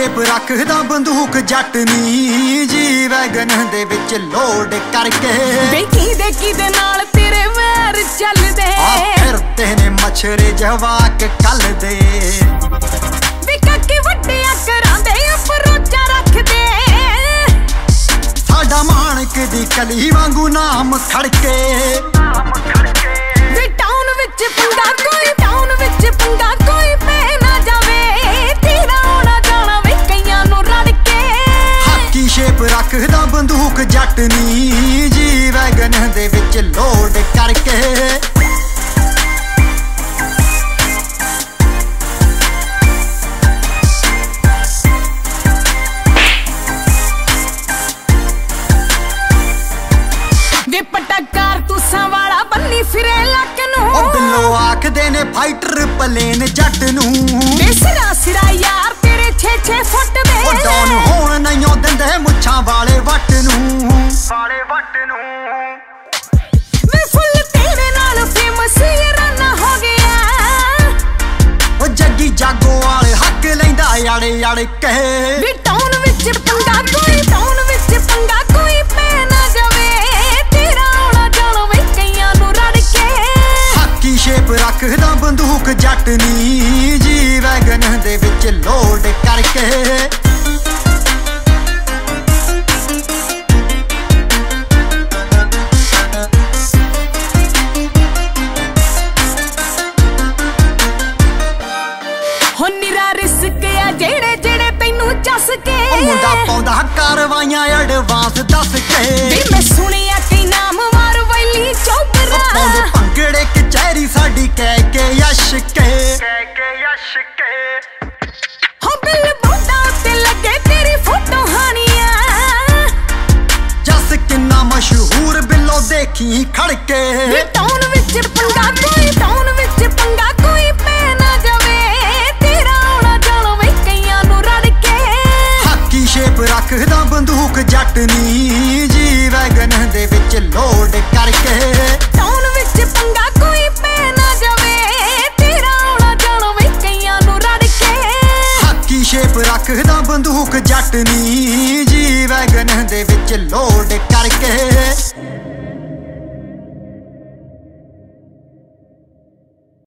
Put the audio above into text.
shape ਰੱਖਦਾ ਬੰਦੂਕ ਜੱਟ ਨੀ ਜੀ ਵੈਗਨ ਦੇ ਵਿੱਚ ਲੋਡ ਕਰਕੇ ਵੇਖੀ ਦੇਖੀ ਦੇ ਨਾਲ ਤੇਰੇ ਵੈਰ ਚੱਲਦੇ ਆ ਫਿਰਦੇ ਨੇ ਮਛਰੇ ਜਵਾਕ ਕੱਲਦੇ ਵੀ ਕਾਕੇ ਵੱਡਿਆਂ ਕਰਾਂਦੇ ਅਪਰੋਚਾ ਰੱਖਦੇ ਸਾਡਾ ਮਾਣਕ ਦੀ ਕਲੀ ਵਾਂਗੂ ਨਾਮ ਖੜਕੇ ਵੀ ਟਾਊਨ ਵਿੱਚ ਪੰਗਾ ਕੋਈ ਟਾਊਨ ਵਿੱਚ ਪੰਗਾ ਕੋਈ ਪੈ ਨਾ ਜਾਵੇ ਤੇਰਾ ਆਉਣਾ ਜਾਣਾ ਵੇ ਕਈਆਂ ਨੂੰ ਰੜ ਕੇ ਹਾਕੀ ਸ਼ੇਪ ਰੱਖਦਾ ਬੰਦੂਕ ਜੱਟ ਨੀ ਜੀ ਵੈਗਨ ਦੇ ਵਿੱਚ ਲੋਡ ਕਰਕੇ ਵੇ ਪਟਾਕਾਰ ਤੂਸਾਂ ਵਾਲਾ ਬੰਨੀ ਫਿਰੇ ਲੱਕ ਨੂੰ ਉਹ ਬਿੱਲੋ ਆਖਦੇ ਨੇ ਫਾਈਟਰ ਪਲੇਨ ਜੱਟ ਨੂੰ ਵੇ ਸਿਰਾ ਸਿਰਾ ਯਾਰ ਤੇਰੇ 6-6 ਫੁੱਟ ਦੇ ਉਹ ਡਾਊਨ ਹੋਣ ਨਹੀਂ ਦਿੰਦੇ ਮੁੱਛਾਂ ਵਾਲੇ ਵੱਟ ਨੂੰ ਵੇ ਫੁੱਲ ਤੇਰੇ ਨਾਲ ਫੇਮਸ ਰਾਨਾ ਹੋ ਗਿਆ ਉਹ ਜੱਗੀ ਜਾਗੋ ਵਾਲੇ ਹੱਕ ਲੈਂਦਾ ਆੜੇ ਆੜੇ ਕਹੇ ਵੀ ਟਾਊਨ ਵਿੱਚ ਪੰਗਾ ਕੋਈ ਟਾਊਨ ਵਿੱਚ ਪੰਗਾ ਕੋਈ ਪੈ ਨਾ ਜਾਵੇ ਤੇਰਾ ਆਉਣਾ ਜਾਣਾ ਵੇ ਕਈਆਂ ਨੂੰ ਰੜ ਕੇ ਹਾਕੀ ਸ਼ੇਪ ਰੱਖਦਾ ਬੰਦੂਕ ਜੱਟ ਨੀ ਜੀ ਵੈਗਨ ਦੇ ਵਿੱਚ ਲੋਡ ਕਰਕੇ ਹੋ ਨਿਰਾ ਰਿਸਕ ਆ ਜਿਹੜੇ ਜਿਹੜੇ ਤੈਨੂੰ ਚੱਸ ਕੇ ਉਹ ਮੁੰਡਾ ਪਾਉਂਦਾ ਕਾਰਵਾਈਆਂ ਐਡਵਾਂਸ ਦੱਸ ਕੇ ਵੀ ਮੈਂ ਸੁਣਿਆ ਕਈ ਨਾਮ ਮਾਰ ਵੈਲੀ ਚੋਬਰਾ ਪਾਉਂਦੇ ਭੰਗੜੇ ਕਚਹਿਰੀ ਸਾਡੀ ਕਹਿ ਕੇ ਯਸ਼ ਕੇ ਹੋ ਬਿੱਲ ਬੋਟਾਂ ਤੇ ਲੱਗੇ ਤੇਰੀ ਫੋਟੋ ਹਾਨੀਆਂ ਜਸ ਕਿੰਨਾ ਮਸ਼ਹੂਰ ਬਿੱਲੋ ਦੇਖੀ ਖੜਕੇ ਵੀ ਟਾਊਨ ਵਿੱਚ ਪੰਗਾ ਕੋਈ ਟਾਊਨ ਵਿੱਚ ਪੰਗਾ ਕੋਈ ਪੈ ਨਾ ਜਾਵੇ ਤੇਰਾ ਆਉਣਾ ਜਾਣਾ ਵੇ ਕਈਆਂ ਨੂੰ ਰੜ ਕੇ ਹਾਕੀ ਸ਼ੇਪ ਰੱਖਦਾ ਬੰਦੂਕ ਜੱਟ ਨੀ ਜੀ ਵੈਗਨ ਦੇ ਵਿੱਚ ਲੋਡ ਕਰਕੇ ਟਾਊਨ ਵਿੱਚ ਪੰਗਾ ਕੋਈ ਪੈ ਨਾ ਜਾਵੇ ਤੇਰਾ ਆਉਣਾ ਜਾਣਾ ਵੇ ਕਈਆਂ ਨੂੰ ਰੜ ਕੇ ਹਾਕੀ ਸ਼ੇਪ ਰੱਖਦਾ ਬੰਦੂਕ ਜੱਟ ਨੀ ਜੀ ਵੈਗਨ ਦੇ ਵਿੱਚ ਲੋਡ ਕਰਕੇ